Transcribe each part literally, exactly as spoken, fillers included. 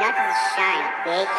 Knuckles shine, bitch.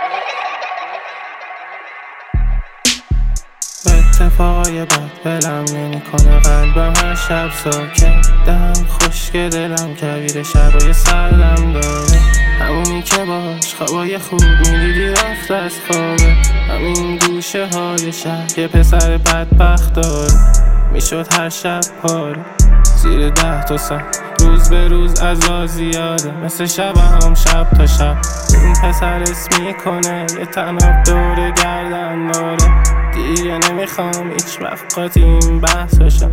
اتفاقای بد بلم نمی کنه قلبم هر شب ساکت دم خشک دلم کویر شبای سردم داره همونی که باش خوابای خوب میدیدی رفت از خوابه همین گوشه های شب یه پسر بدبخت داره میشد هر شب پاره زیر ده تا سن روز به روز عذا زیاده مثل شب هم شب تا شب این پسر اسم میکنه یه تناب دور گردن داره دیگه نمیخوام هیچ وقت قاطی این بحثاشم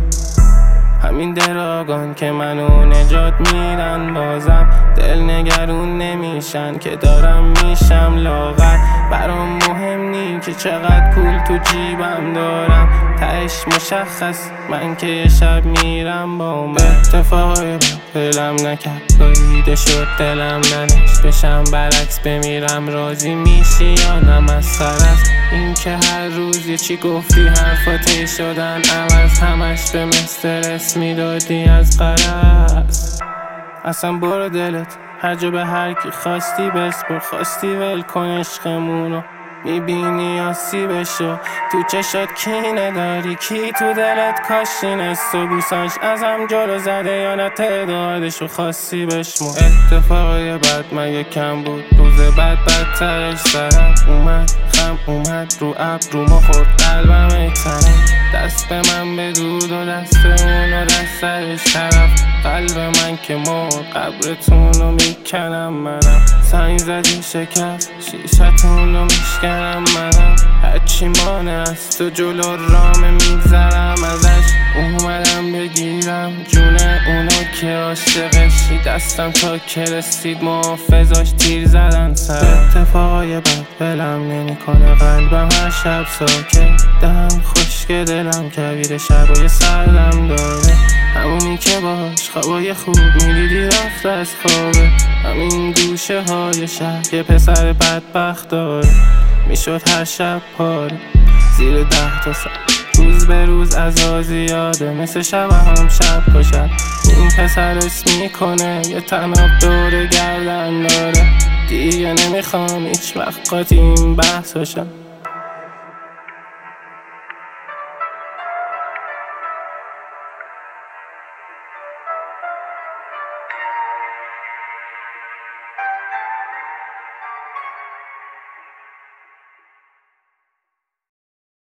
همین دراگان که منو نجات میدن بازم دل نگرون نمیشن که دارم میشم لاغر برام مهم نی که چقدر پول تو جیبم دارم تهش مشخص من که یه شب میرم با من اتفاقی دلم نکرد بریده شد دلم ننشت بشم برعکس بمیرم راضی میشی یا نه مسخره است این که هر روز یه چی گفتی حرفاتی شدن عوض همش به مسترس میدادی از غرض اصلا برو دلت هر جا به هر کی خواستی بسپر خواستی ول کن عشقمونو میبینی آسیبشو تو چشات کینه داری کی تو دلت کاشینست و بوساش ازم جلو زده یا نه تعدادشو خواستی بشمو اتفاقی بد مگه کم بود روز بد بدترش سرم اومد خم اومد رو ابرومو خورد قلبم ای تنم دست به من بدود و دست اون و دست سرش طرف قلب من که مرد قبرتونو میکنم منم سنگ زدی شکست شیشتونو میشکنم منم هرچی مانه از تو جلو رامه میگذرم ازش اومدم بگیرم جونه اونو که عاشقشی دستم تا که رسید محافظاش تیر زدن سر اتفاقای بد بلم نمی کنه قلبم هر شب ساکت دم خشک دلم کویر شبای سردم داره همونی که باش خوابای خوب میدیدی رفت از خوابه همین گوشه های شب یه پسر بدبخت داره میشد هر شب پاره زیر ده تا سن روز به روز عذا زیاده مثل شب هم شب تا شب این پسر اسم میکنه یه تناب دور گردن داره دیگه نمیخوام هیچ وقت قاطی این بحثاشم